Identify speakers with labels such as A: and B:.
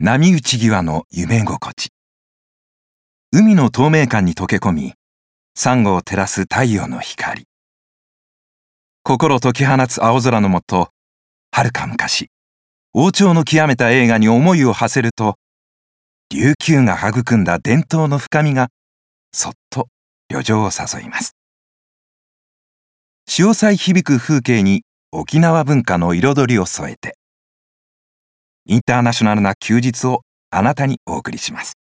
A: 波打ち際の夢心地。海の透明感に溶け込み、サンゴを照らす太陽の光。心解き放つ青空のもと、はるか昔、王朝の極めた栄華に思いを馳せると、琉球が育んだ伝統の深みが、そっと旅情を誘います。潮騒響く風景に沖縄文化の彩りを添えて、インターナショナルな休日をあなたにお送りします。